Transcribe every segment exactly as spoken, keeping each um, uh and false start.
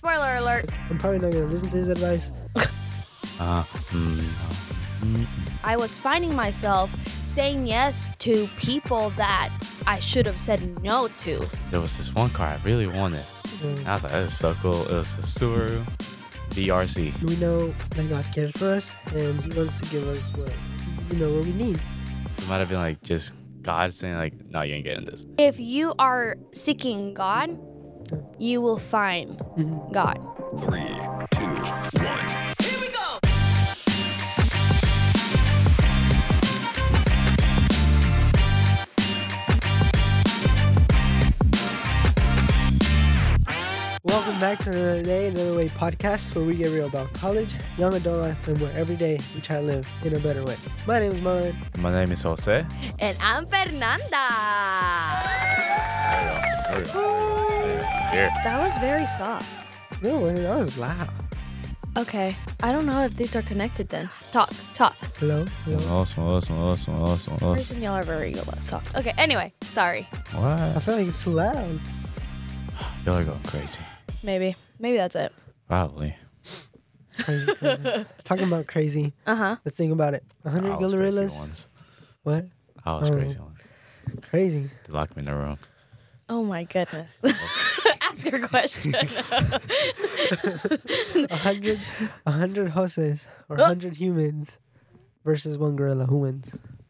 Spoiler alert. I'm probably not gonna listen to his advice. Uh, mm, mm, I was finding myself saying yes to people that I should have said no to. there was this one car I really wanted. Mm. I was like, this is so cool. It was a Subaru B R Z. We know that God cares for us, and He wants to give us what you know what we need. It might have been like just God saying like, no, you ain't getting this. If you are seeking God, you will find Mhm. God. Three, two, one. Welcome back to Another Day, Another Way podcast, where we get real about college, young adult life, and where every day we try to live in a better way. My name is Marlon. My name is Jose. And I'm Fernanda. There we go. There we go. Here. That was very soft. No, that was loud. Okay, I don't know if these are connected then. Talk, talk. Hello? Hello? Awesome, awesome, awesome, awesome, awesome. Reason y'all are very soft. Okay, anyway, sorry. What? I feel like it's too loud. Y'all are going crazy. Maybe. Maybe that's it. Probably. Crazy, crazy. Talking about crazy. Uh-huh. Let's think about it. one hundred I was crazy gorillas. ones. What? I was Oh. crazy ones. Crazy. They locked me in the room. Oh my goodness. Ask your question. A hundred, a hundred Joses or a hundred humans versus one gorilla. Who wins?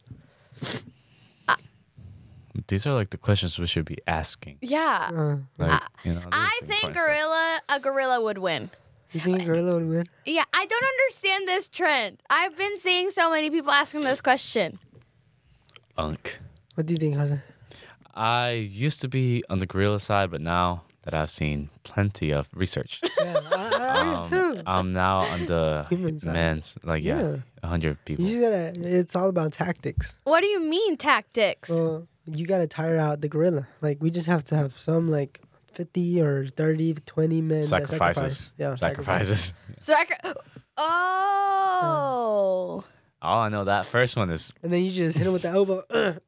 These are like the questions we should be asking. Yeah. Uh, Like, you know, I this think important stuff. gorilla, a gorilla would win. you think a gorilla would win? Yeah, I don't understand this trend. I've been seeing so many people asking this question. Unk. What do you think, Jose? I used to be on the gorilla side, but now that I've seen plenty of research, Yeah, I, I, I um, too. I'm now on the Human side. men's. Like, yeah, Yeah. a hundred people. You just gotta. It's all about tactics. What do you mean tactics? Well, you gotta tire out the gorilla. Like we just have to have some like fifty or thirty, twenty men that Sacrifices. sacrifice. Yeah, Sacrifices. Sacri- oh. All I know, that first one is And then you just hit him with the elbow.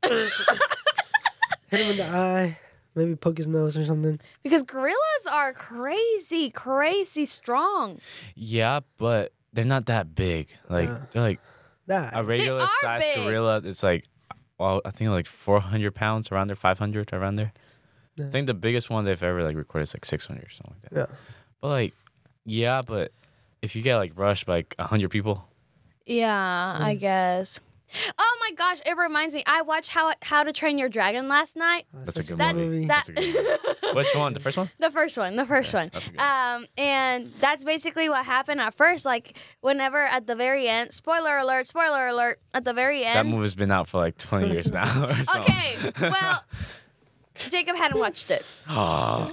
Hit him in the eye. Maybe poke his nose or something. Because gorillas are crazy, crazy strong. yeah, but they're not that big. Like Yeah. they're like That. a regular are size big. gorilla. It's like, well, I think like four hundred pounds around there, five hundred around there. Yeah. I think the biggest one they've ever like recorded is like six hundred or something like that. Yeah. But like, yeah, but if you get like rushed by like a hundred people, Yeah, I guess. Oh my gosh, it reminds me. I watched How How to Train Your Dragon last night. That's a good That- movie. that- That's a good movie. Which one? The first one? The first one, the first Yeah, one. that's a good Um, and that's basically what happened at first. Like, whenever at the very end, spoiler alert, spoiler alert, at the very That end. movie's been out for like twenty years now. Or something. Okay, well, Jacob hadn't watched it. Oh,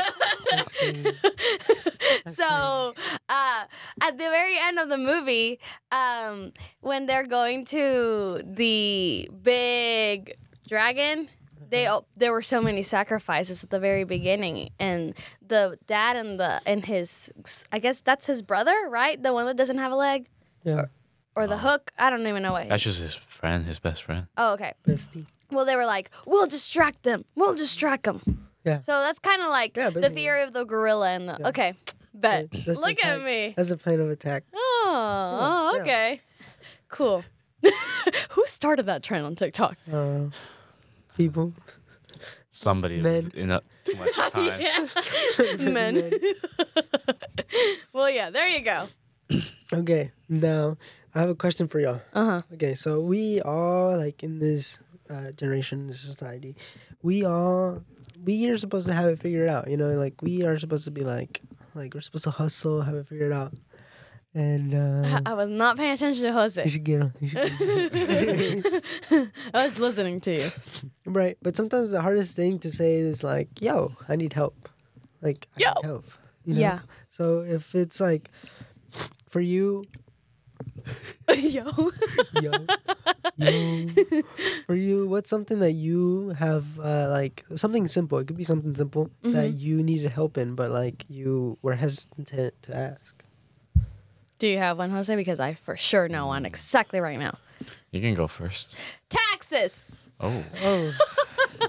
So, uh, at the very end of the movie, um, when they're going to the big dragon, they oh, there were so many sacrifices at the very beginning, and the dad and the and his, I guess that's his brother, right? The one that doesn't have a leg, Yeah. or the hook. I don't even know what. that's just his friend, his best friend. Oh, okay. Bestie. Well, they were like, "We'll distract them. We'll distract them." Yeah. So that's kind of like Yeah, the basically. theory of the gorilla and the. Yeah. Okay, bet. That's the Look at attack. me. That's a plan of attack. Oh, oh, Yeah. okay. Cool. Who started that trend on TikTok? Uh, people. Somebody Men. in a, too much time. Yeah. Men. Well, yeah, there you go. Okay. Now, I have a question for y'all. Uh huh. Okay, so we all like in this uh, generation, this society, we all we are supposed to have it figured out. You know, like we are supposed to be like like we're supposed to hustle, have it figured out, and uh, I was not paying attention to you Jose. should get on. You should get on. I was listening to you. Right, but sometimes the hardest thing to say is like, "Yo, I need help." Like, I Yo. need help. You know? Yeah. So if it's like for you, Yo. yo, yo, for you, what's something that you have uh, like something simple? It could be something simple that you needed help in, but like you were hesitant to ask. Do you have one, Jose? Because I for sure know one exactly right now. You can go first. Taxes. Oh, Oh,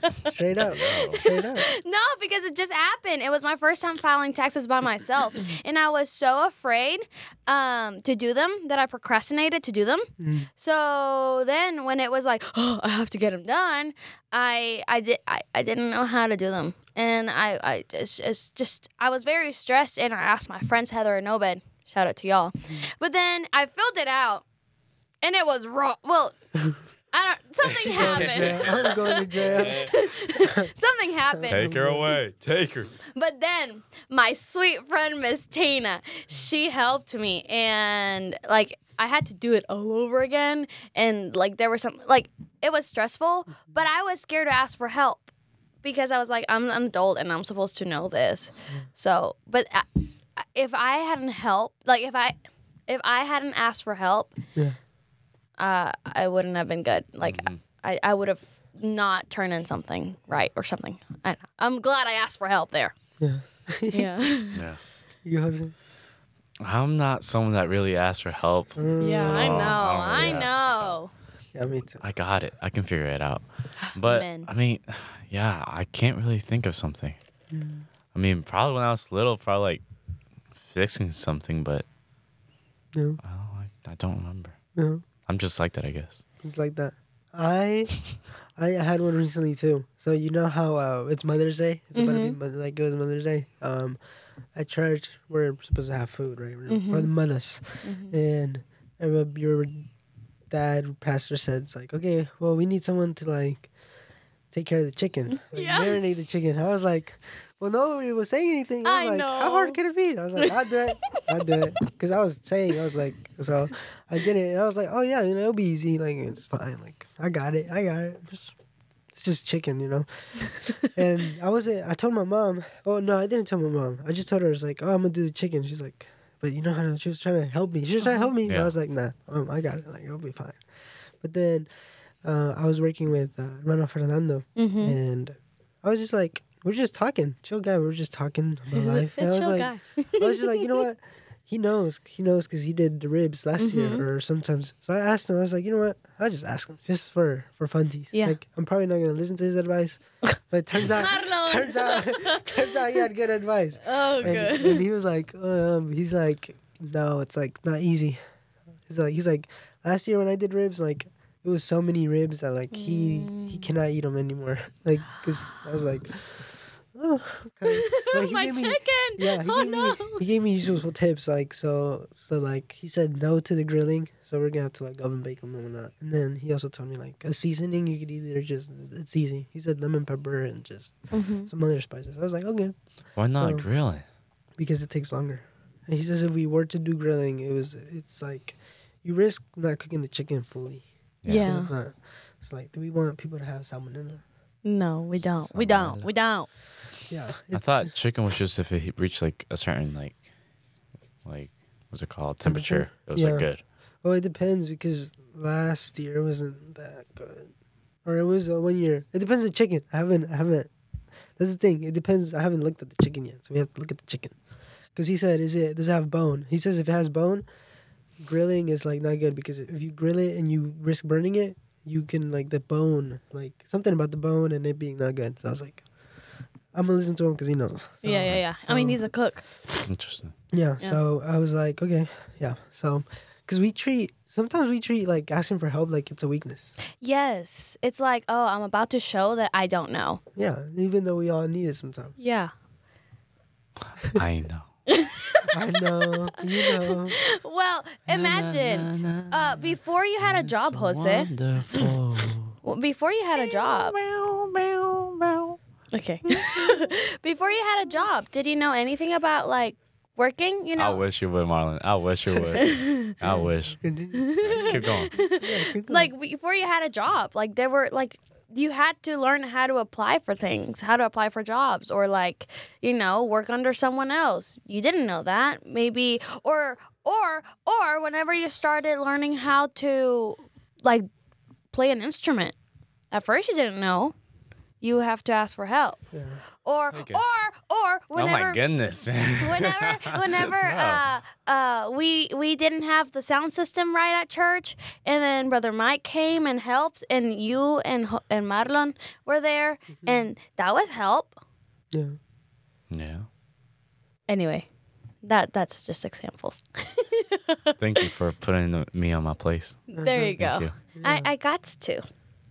Straight up. Straight up. No, because it just happened. It was my first time filing taxes by myself, and I was so afraid um, to do them that I procrastinated to do them. Mm. So then, when it was like, oh, I have to get them done, I I did I, I didn't know how to do them, and I I just it's just I was very stressed, and I asked my friends Heather and Obed. Shout out to y'all. But then I filled it out, and it was wrong. Well. I don't. Something happened. I'm going to jail. Something happened. Take her away. Take her. But then my sweet friend Miss Tina, she helped me, and like I had to do it all over again, and like there was some like it was stressful, but I was scared to ask for help because I was like I'm an adult and I'm supposed to know this. So, but I, if I hadn't helped, like if I if I hadn't asked for help. Yeah. Uh, I wouldn't have been good. Like Mm-hmm. I, I would have not turned in something right or something. I don't know. I'm glad I asked for help there. Yeah. Yeah. Yeah. You Jose? I'm not someone that really asks for help. Yeah, I know. I don't I, really ask for know. Yeah, me too. I got it. I can figure it out. But Men. I mean, yeah, I can't really think of something. I mean, probably when I was little, probably like fixing something, but No, I don't, I, I don't remember. no. I'm just like that, I guess. It's like that. I I had one recently too. So you know how uh, it's Mother's Day? It's about to be Mo- like it was Mother's Day. Um, at church we're supposed to have food, right? For the mothers. And I remember your dad, pastor, said it's like, okay, well we need someone to like take care of the chicken, like, Yeah. marinate the chicken. I was like, well, nobody was saying anything. I was I like, know. how hard could it be? I was like, I'll do it. I'll do it. Because I was saying, I was like, so I did it. And I was like, oh, yeah, you know, it'll be easy. Like, it's fine. Like, I got it. I got it. Just- It's just chicken, you know? And I wasn't, I told my mom, oh, no, I didn't tell my mom. I just told her, I was like, oh, I'm going to do the chicken. She's like, but you know how to, she was trying to help me. She was trying to help me. But I Yeah. was like, nah, um, I got it. Like, it'll be fine. But then uh, I was working with uh, hermano Fernando. Mm-hmm. And I was just like, we're just talking. Chill guy. We were just talking about life. And I was Chill like, guy. I was just like, you know what? He knows. He knows because he did the ribs last Mhm. year or sometimes. So I asked him. I was like, you know what? I'll just ask him just for for funsies. Yeah. Like I'm probably not gonna listen to his advice, but it turns out, Marlon. turns out, turns out he had good advice. Oh, And, and he was like, um, he's like, no, it's like not easy. He's like, he's like, last year when I did ribs, like it was so many ribs that like he he cannot eat them anymore. Like, cause I was like, oh, okay. But he My gave me- chicken. yeah, he Oh, gave no. me he gave me useful tips like so so like he said no to the grilling, so we're gonna have to like oven bake them and whatnot. And then he also told me like a seasoning you could either just it's easy. He said lemon pepper and just Mm-hmm. some other spices. I was like okay Why not So- grilling? because it takes longer. And he says if we were to do grilling, it was it's like you risk not cooking the chicken fully. 'Cause Yeah. It's not. It's like do we want people to have salmonella? No, we don't. We don't. We don't. Yeah. I it's- thought chicken was just if it reached like a certain like, like what's it called temperature. Temperature? It was Yeah. like good. Well, it depends because last year it wasn't that good, or it was uh, one year. It depends on the chicken. I haven't, I haven't. That's the thing. It depends. I haven't looked at the chicken yet, so we have to look at the chicken. Because he said, "Is it does it have bone?" He says if it has bone, grilling is like not good because if you grill it and you risk burning it, you can like the bone, like something about the bone and it being not good. So I was like, I'm gonna listen to him because he knows. So, Yeah, yeah, yeah. I mean, so- he's a cook. Interesting. Yeah, Yeah. so I was like, okay, yeah. So, because we treat, sometimes we treat like asking for help like it's a weakness. Yes. It's like, oh, I'm about to show that I don't know. Yeah, even though we all need it sometimes. Yeah. I know. I know, you know. Well, imagine uh, before you had a job, Jose. Wonderful. Well, before you had a job. Okay. Before you had a job, did you know anything about like working? You I know, wish you would, Marlon. I wish you would. I wish. Continue. Keep going. Yeah, keep going. like before you had a job, like there were like you had to learn how to apply for things, how to apply for jobs, or like you know work under someone else. You didn't know that, maybe, or or or whenever you started learning how to like play an instrument. At first, you didn't know. you have to ask for help. Yeah. Or Okay. or or Oh whenever my goodness. whenever whenever uh uh we we didn't have the sound system right at church, and then Brother Mike came and helped, and you and Ho- and Marlon were there, and that was help. Yeah. Yeah. Anyway, that that's just examples. Thank you for putting me on my place. There you Thank go. you. I I got to.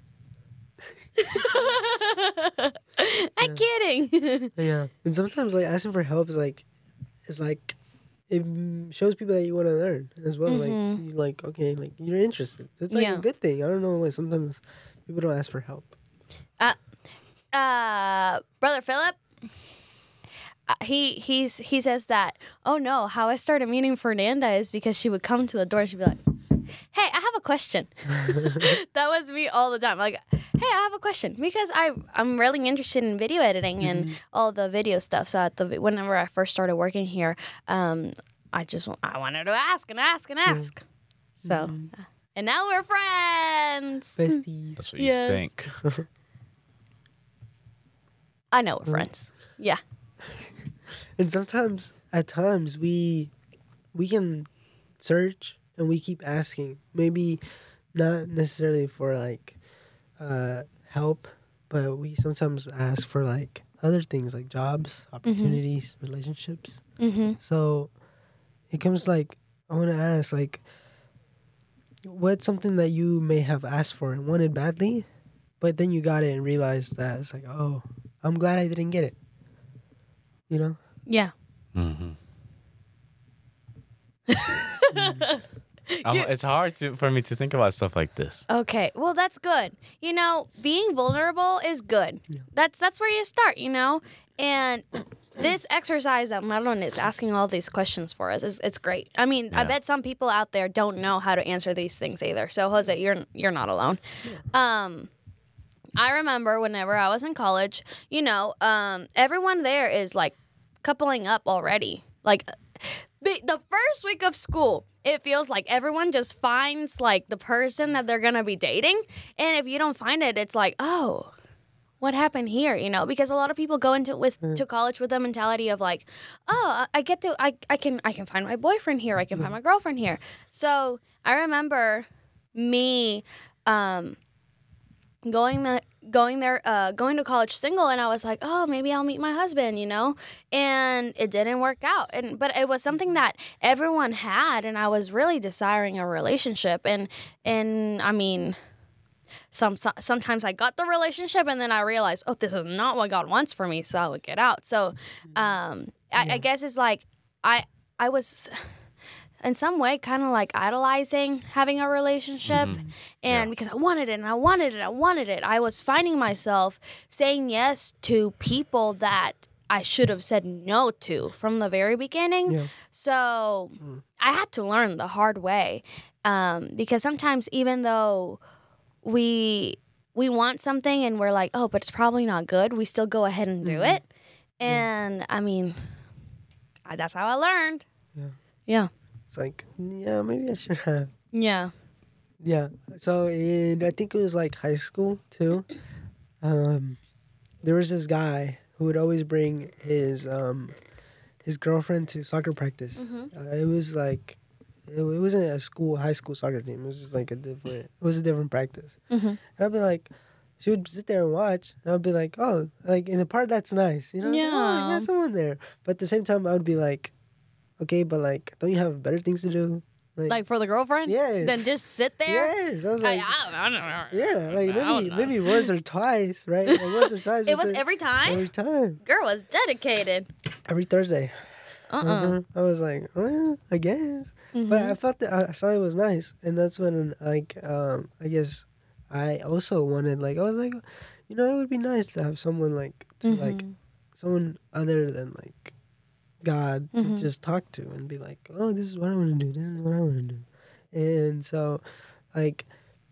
I'm kidding. Yeah. And sometimes like asking for help is like, it's like, it mm, shows people that you want to learn as well. Like you like okay, like you're interested. It's like Yeah. a good thing. I don't know why sometimes people don't ask for help. Uh, uh, Brother Philip, uh, he he's he says that, oh no, how I started meeting Fernanda is because she would come to the door and she'd be like, hey, I have a question. That was me all the time. Like, hey, I have a question, because I I'm really interested in video editing and all the video stuff. So at the whenever I first started working here, um, I just I wanted to ask and ask and ask. So, uh, and now we're friends. Besties. That's what you Yes. think. I know we're friends. Yeah. And sometimes, at times, we we can search and we keep asking. Maybe not necessarily for like uh, help, but we sometimes ask for like other things like jobs, opportunities, relationships. Mm-hmm. So it comes like I want to ask like, what's something that you may have asked for and wanted badly, but then you got it and realized that it's like, oh, I'm glad I didn't get it. You know? Yeah. Mm-hmm. I'm- it's hard to for me to think about stuff like this. Okay, well that's good. You know, being vulnerable is good. That's that's where you start, you know. And this exercise that Marlon is asking all these questions for us is it's great. I mean, I Yeah. bet some people out there don't know how to answer these things either. So Jose, you're you're not alone. Um, I remember whenever I was in college, you know, um, everyone there is like coupling up already. Like the the first week of school, it feels like everyone just finds like the person that they're gonna be dating, and if you don't find it, it's like, oh, what happened here? You know, because a lot of people go into with to college with the mentality of like, oh, I get to, I, I can, I can find my boyfriend here, I can find my girlfriend here. So I remember me, um, going the going there uh going to college single, and I was like, oh, maybe I'll meet my husband, you know, and it didn't work out, and but it was something that everyone had, and I was really desiring a relationship, and and I mean some, so, sometimes I got the relationship and then I realized, oh, this is not what God wants for me, so I would get out. So um I, I guess it's like I I was in some way kind of like idolizing having a relationship, and Yeah. because I wanted it and I wanted it, I wanted it, I was finding myself saying yes to people that I should have said no to from the very beginning. Yeah. So I had to learn the hard way, um, because sometimes even though we we want something and we're like, oh, but it's probably not good, we still go ahead and do it. And I mean, I, that's how I learned. Yeah. Yeah. It's like, yeah, maybe I should have. Yeah. Yeah. So in I think it was like high school too. Um, there was this guy who would always bring his um his girlfriend to soccer practice. Uh, it was like it, it wasn't a school high school soccer team. It was just like a different. It was a different practice. Mm-hmm. And I'd be like, she would sit there and watch. And I'd be like, oh, like in the part that's nice, you know? Yeah. Oh, I got someone there. But at the same time, I would be like, okay, but like, don't you have better things to do? Like for the girlfriend? Yes. Then just sit there? Yes, I was I, like, I, don't know. yeah, like I don't maybe know. maybe once or twice, right? Like once or twice. It but was then- every time? every time, Girl was dedicated. every Thursday. Uh-uh. Mhm. I was like, well, I guess, but I felt that I saw it was nice, and that's when like um I guess I also wanted like I was like, you know, it would be nice to have someone like to like someone other than like God to just talk to and be like, oh, this is what I want to do. This is what I want to do. And so, like,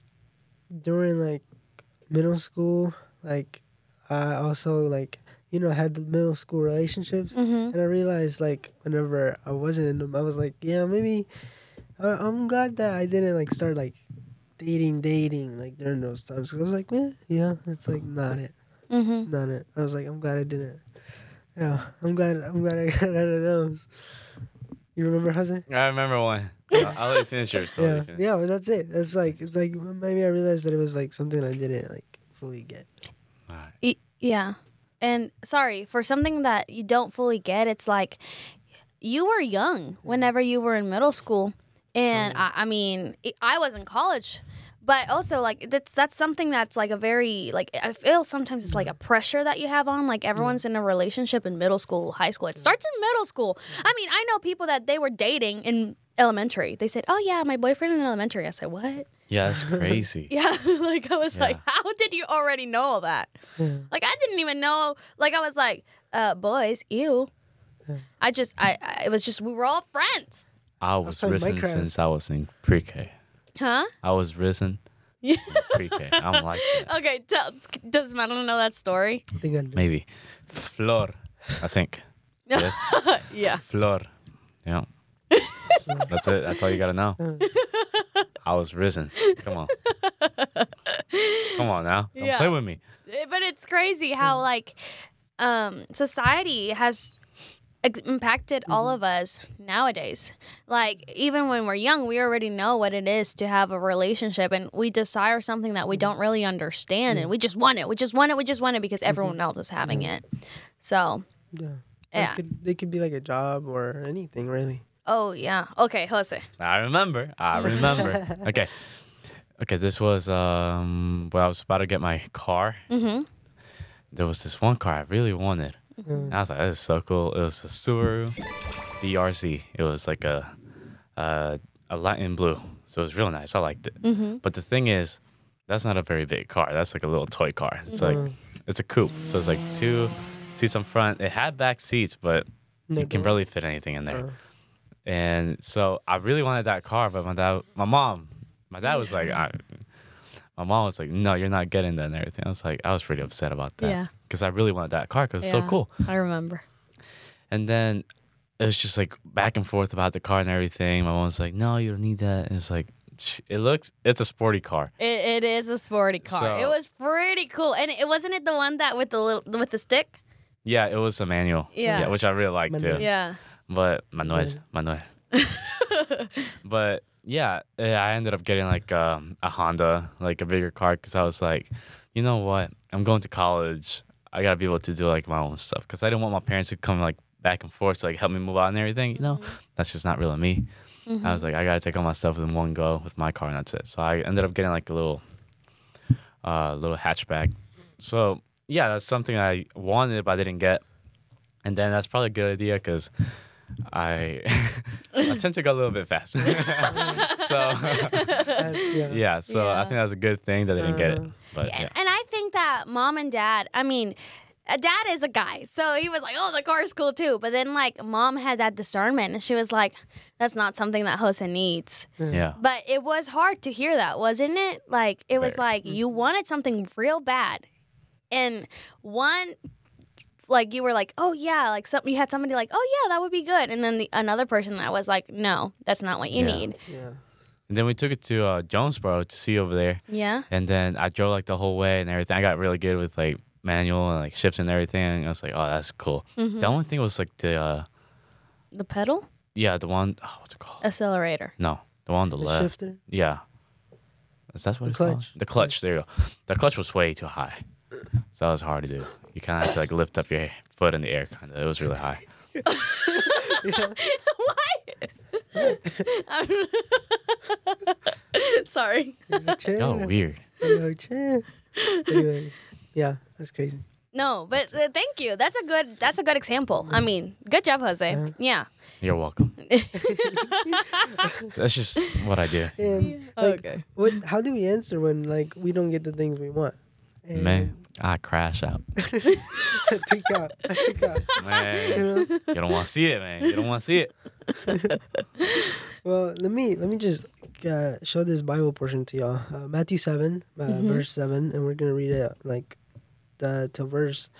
during, like, middle school, like, I also, like, you know, had the middle school relationships. Mm-hmm. And I realized, like, whenever I wasn't in them, I was like, yeah, maybe I, I'm glad that I didn't, like, start, like, dating, dating, like, during those times. Because I was like, eh, yeah, it's, like, not it. Mm-hmm. done it. I was like, I'm glad I didn't. Yeah, I'm glad. I'm glad I got out of those. You remember, Jose? I remember one. I'll, I'll let you finish yours. I'll let Yeah, you finish. yeah, but that's it. It's like it's like maybe I realized that it was like something I didn't like fully get. Alright. Y- yeah. And sorry, for something that you don't fully get, it's like you were young whenever you were in middle school. And I, I mean, I- I was in college. But also, like, that's that's something that's like a very, like, I feel sometimes it's like a pressure that you have on. Like, everyone's in a relationship in middle school, high school. It starts in middle school. I mean, I know people that they were dating in elementary. They said, oh, yeah, my boyfriend in elementary. I said, what? Yeah, that's crazy. Yeah, like I was Yeah. like, how did you already know all that? Yeah. Like I didn't even know. Like I was like, uh, boys, ew. I just, I, I, it was just we were all friends, I was playing risen Minecraft. since I was in pre-K. huh? I was risen Yeah. in pre-K. I'm like that. Okay, tell, does Madeline know that story? I think I did. Maybe. Flor, I think. Yes. Yeah. Flor. Yeah. That's it. That's all you gotta know. I was risen. Come on. Come on now. Don't Yeah. play with me. Eh, But it's crazy how like um, society has ex- impacted all of us nowadays. Like even when we're young, we already know what it is to have a relationship, and we desire something that we don't really understand, and we just want it. We just want it. We just want it because everyone else is having it. So, Yeah. yeah. It could, it could be like a job or anything, really. Oh yeah. Okay, Jose. I remember. I remember. Okay. Okay, this was um when I was about to get my car. Mm-hmm. There was this one car I really wanted. And I was like, this is so cool. It was a Subaru D R Z. It was like a uh, a Latin blue. So it was real nice. I liked it. Mm-hmm. But the thing is, that's not a very big car. That's like a little toy car. It's like it's a coupe. So it's like two seats up front. It had back seats, but No you can door. barely fit anything in there. Uh. And so I really wanted that car, but my dad, my mom, my dad was like, I, my mom was like, no, you're not getting that and everything. I was like, I was pretty upset about that. Yeah. Because I really wanted that car because it's so Yeah, cool. I remember. And then it was just like back and forth about the car and everything. My mom was like, no, you don't need that. And it's like, sh- it looks, it's a sporty car. It, it is a sporty car. So- it was pretty cool, and it wasn't it the one that with the little with the stick. Yeah, it was a manual. Yeah. which I really liked Manual. too. Yeah. But Manuel, Manuel. But yeah, eh, I ended up getting like um, a Honda, like a bigger car, because I was like, you know what? I'm going to college. I gotta be able to do like my own stuff, because I didn't want my parents to come like back and forth to like help me move out and everything. You know, that's just not really me. I was like, I gotta take all my stuff in one go with my car, and that's it. So I ended up getting like a little, uh, little hatchback. So yeah, that's something I wanted but I didn't get, and then that's probably a good idea because I I tend to go a little bit fast. so That's- yeah. yeah, so I Yeah. think that's a good thing that I didn't get it. But And, yeah. and I think that mom and dad, I mean, uh, dad is a guy, so he was like, "Oh, the car's cool too." But then, like, mom had that discernment, and she was like, "That's not something that Jose needs." Yeah. But it was hard to hear that, wasn't it? Like, it was Very. like you wanted something real bad, and one, like, you were like, "Oh yeah," like some you had somebody like, "Oh yeah, that would be good," and then the another person that was like, "No, that's not what you Yeah. need." Yeah. And then we took it to uh, Jonesboro to see over there. Yeah. And then I drove like the whole way and everything. I got really good with like manual and like shifts and everything. And I was like, oh, that's cool. Mm-hmm. The only thing was like the, uh, The pedal, yeah, the one, oh, what's it called? accelerator. No, the one on the, The left. shifter. Yeah. Is that what The it's called? clutch. The clutch. There you go. The clutch was way too high. So that was hard to do. You kind of had to like lift up your foot in the air, kind of. It was really high. Sorry. Chill. Oh, weird. Yo, chill. Anyways, yeah, that's crazy. No, but uh, thank you. That's a good. That's a good example. I mean, good job, Jose. Uh-huh. Yeah. You're welcome. That's just what I do. And like, Okay. what? How do we answer when like we don't get the things we want? And Man, I crash out. tweak out. I tweak out. Man, You know? you don't want to see it, man. You don't want to see it. Well, let me let me just uh, show this Bible portion to y'all. Uh, Matthew seven, uh, Mm-hmm. verse seven, and we're gonna read it like the to verse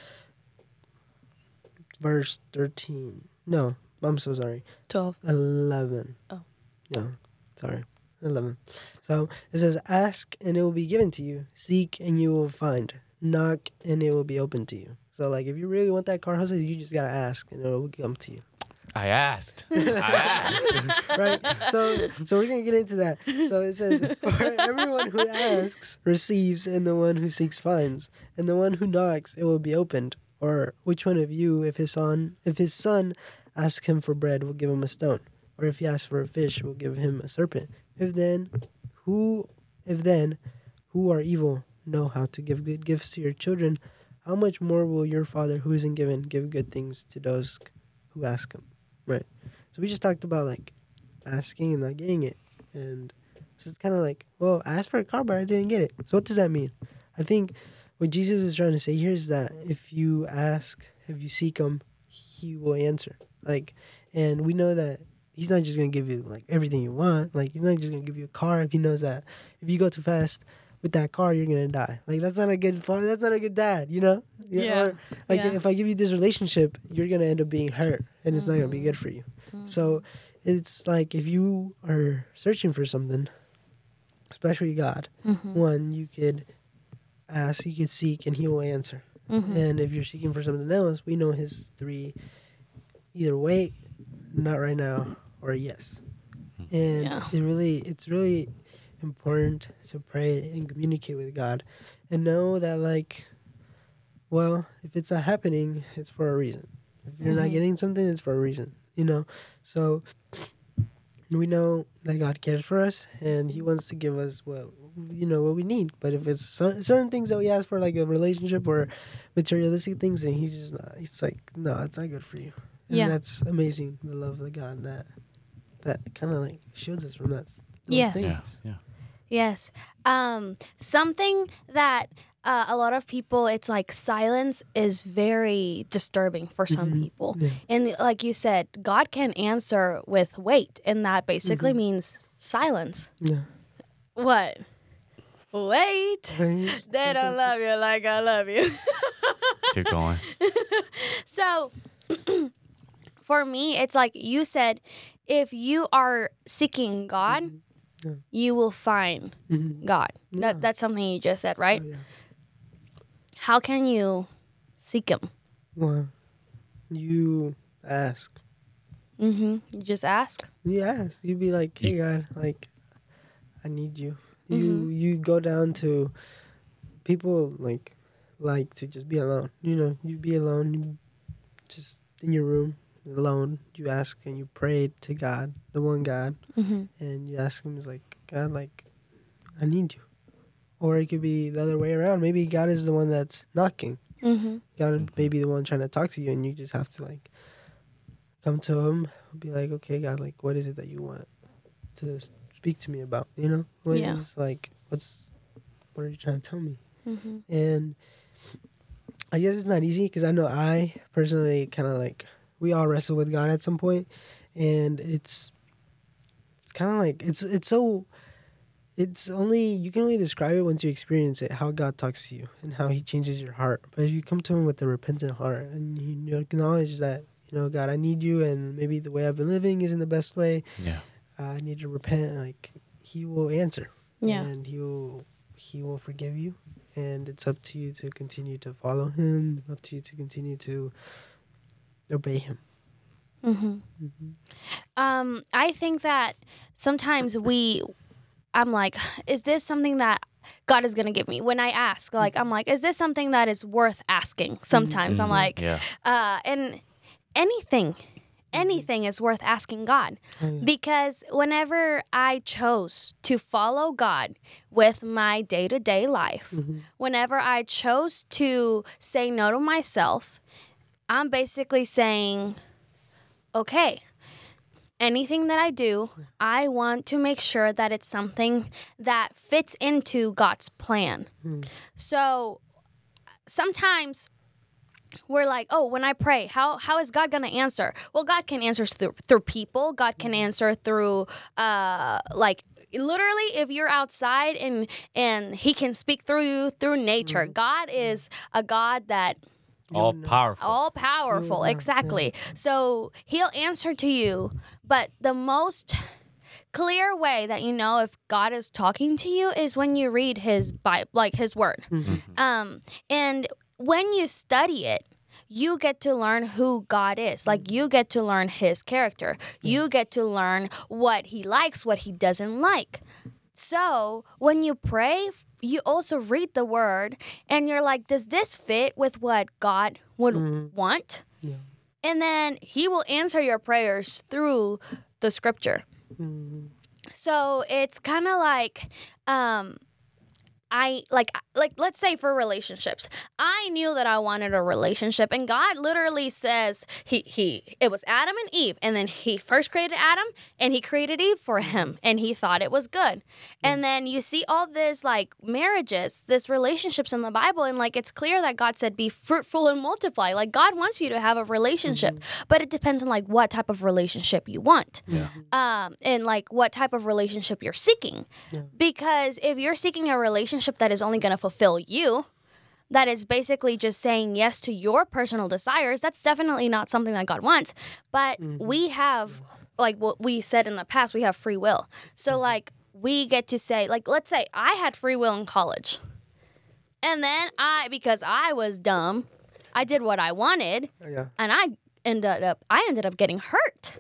verse thirteen. No, I'm so sorry. Twelve. Eleven. Oh. No, sorry. Eleven. So it says, "Ask and it will be given to you. Seek and you will find. knock, and it will be open to you. So like if you really want that car, Jose, you just gotta ask, and it will come to you. I asked. I asked. Right? So so we're gonna get into that. So it says, for everyone who asks receives, and the one who seeks finds, and the one who knocks it will be opened. Or which one of you, if his son if his son asks him for bread, will give him a stone? Or if he asks for a fish, will give him a serpent? If then who if then who are evil know how to give good gifts to your children, how much more will your Father who is in given give good things to those who ask him? Right. So we just talked about like asking and not getting it. And so it's kind of like, well, I asked for a car, but I didn't get it. So what does that mean? I think what Jesus is trying to say here is that if you ask, if you seek him, he will answer. Like, and we know that he's not just going to give you like everything you want. Like, he's not just going to give you a car if he knows that if you go too fast with that car, you're going to die. Like, that's not a good father. That's not a good dad, you know? Yeah. Or, like, Yeah. if I give you this relationship, you're going to end up being hurt, and it's not going to be good for you. So it's like if you are searching for something, especially God, one, you could ask, you could seek, and he will answer. And if you're seeking for something else, we know his three, either wait, not right now, or yes. And Yeah. it really, it's really important to pray and communicate with God and know that, like, well, if it's not happening, it's for a reason. If you're not getting something, it's for a reason, you know? So we know that God cares for us and he wants to give us what, you know, what we need. But if it's cer- certain things that we ask for, like a relationship or materialistic things, then he's just not, it's like, no, it's not good for you. And Yeah. that's amazing, the love of God that, that kind of like shields us from that. Those Yes. things. Yeah. Yeah. Yes. Um, something that uh, a lot of people, it's like silence is very disturbing for some Mhm. people. Yeah. And like you said, God can answer with wait, and that basically Mhm. means silence. Yeah. What? Wait. Right? They don't love you like I love you. Keep going. So, for me, it's like you said, if you are seeking God, Yeah. you will find Mhm. God. Yeah. That that's something you just said, right? Oh, yeah. How can you seek Him? Well, you ask. Mm-hmm. You just ask. You ask. You'd be like, "Hey, You- God, like, I need you." You Mhm. you go down to people like like to just be alone. You know, you be alone, you just in your room alone. You ask and you pray to God, the one God, Mm-hmm. and you ask Him, "Is like God, like, I need you." Or it could be the other way around. Maybe God is the one that's knocking. Mm-hmm. God may be the one trying to talk to you, and you just have to like come to him, be like, "Okay, God, like, what is it that you want to s- speak to me about? You know, what Yeah. is like, what's, what are you trying to tell me?" Mm-hmm. And I guess it's not easy because I know I personally kind of like we all wrestle with God at some point, and it's it's kind of like it's it's so. It's only you can only describe it once you experience it. How God talks to you and how He changes your heart. But if you come to Him with a repentant heart and you acknowledge that, you know, God, I need you, and maybe the way I've been living isn't the best way. Yeah. Uh, I need to repent. Like He will answer, Yeah. and He will He will forgive you. And it's up to you to continue to follow Him. Up to you to continue to obey Him. Mm-hmm. Um, I think that sometimes we, I'm like, is this something that God is gonna give me? When I ask, like, I'm like, is this something that is worth asking? Sometimes I'm Mhm. like, Yeah. uh, and anything, anything is worth asking God. Oh, yeah. Because whenever I chose to follow God with my day to day life, Mhm. whenever I chose to say no to myself, I'm basically saying, okay, anything that I do, I want to make sure that it's something that fits into God's plan. Mm. So sometimes we're like, oh, when I pray, how how is God going to answer? Well, God can answer through, through people. God can answer through, uh, like, literally, if you're outside and and He can speak through you through nature. God is a God that All powerful. all powerful, Yeah, exactly. So He'll answer to you, but the most clear way that you know if God is talking to you is when you read his Bible, like his word. Um, and when you study it, you get to learn who God is. Like, you get to learn his character. You get to learn what he likes, what he doesn't like. So when you pray, you also read the word and you're like, does this fit with what God would Mhm. want? Yeah. And then he will answer your prayers through the scripture. Mhm. So it's kind of like, um, I like like let's say for relationships, I knew that I wanted a relationship, and God literally says he he it was Adam and Eve, and then he first created Adam and he created Eve for him, and he thought it was good. And then you see all this like marriages, this relationships in the Bible, and like it's clear that God said be fruitful and multiply. Like God wants you to have a relationship, but it depends on like what type of relationship you want. Yeah. Um, and like what type of relationship you're seeking. Yeah. Because if you're seeking a relationship that is only going to fulfill you, that is basically just saying yes to your personal desires, that's definitely not something that God wants. But we have, like what we said in the past, we have free will. So like we get to say, like, let's say I had free will in college. And then I, because I was dumb, I did what I wanted, Yeah. and I ended up, I ended up getting hurt.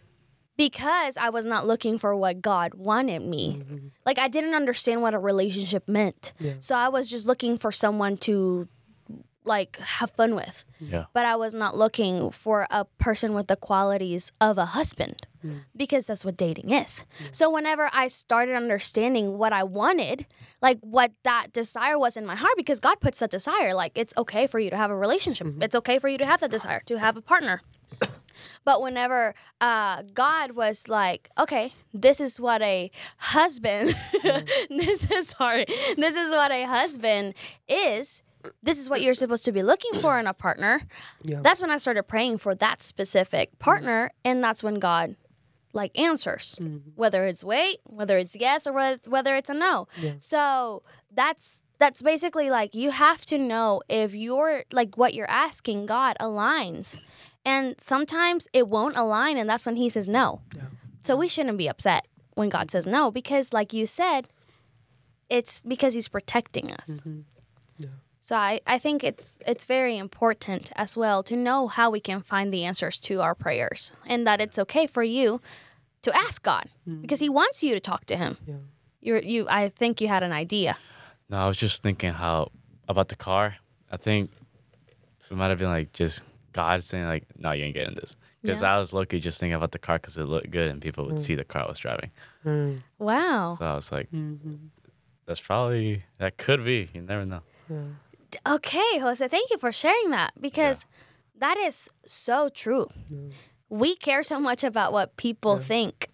Because I was not looking for what God wanted me. Like, I didn't understand what a relationship meant. Yeah. So I was just looking for someone to, like, have fun with. Yeah. But I was not looking for a person with the qualities of a husband. Because that's what dating is. So whenever I started understanding what I wanted, like what that desire was in my heart, because God puts that desire, like, it's okay for you to have a relationship. It's okay for you to have that desire, to have a partner. But whenever uh, God was like, okay, this is what a husband, this is sorry, this is what a husband is. This is what you're supposed to be looking for in a partner. Yeah. That's when I started praying for that specific partner, and that's when God like answers, whether it's wait, whether it's yes, or whe- whether it's a no. Yeah. So that's that's basically like you have to know if you're like what you're asking God aligns. And sometimes it won't align, and that's when he says no. Yeah. So we shouldn't be upset when God says no, because like you said, it's because he's protecting us. Yeah. So I, I think it's it's very important as well to know how we can find the answers to our prayers, and that it's okay for you to ask God because he wants you to talk to him. Yeah. You you I think you had an idea. No, I was just thinking how about the car. I think it might have been like just God saying like, "No, you ain't getting this." Because Yeah. I was lucky just thinking about the car because it looked good and people would see the car I was driving. Mm. Wow. So I was like, Mhm. "That's probably that could be. You never know." Yeah. Okay, Jose, thank you for sharing that because that is so true. We care so much about what people think.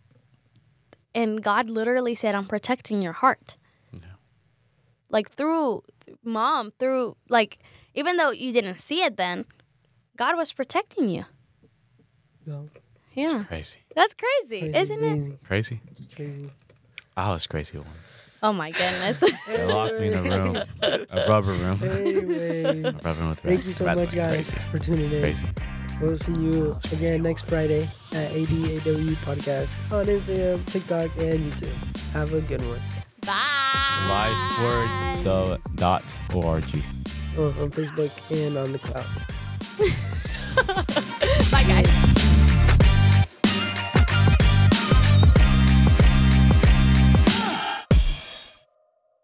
And God literally said, I'm protecting your heart. Yeah. Like through mom, through like, even though you didn't see it then, God was protecting you. Yeah. Yeah. Crazy, That's crazy, Crazy, isn't it? crazy, crazy. Crazy. I was crazy once. Oh my goodness. They locked me in a room, a rubber room, Anyway, a rubber room with thank rats. you so Rats much, went guys, Crazy. for tuning in. Crazy. We'll see you again next Friday at A D A W Podcast on Instagram, TikTok, and YouTube. Have a good one. Bye. Lifeword dot org. Oh, on Facebook and on the cloud.